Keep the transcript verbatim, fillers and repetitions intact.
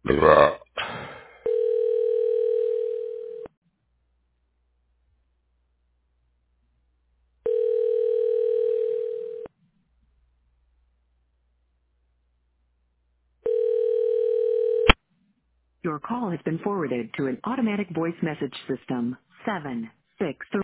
Right. Your call has been forwarded to an automatic voice message system. seven six three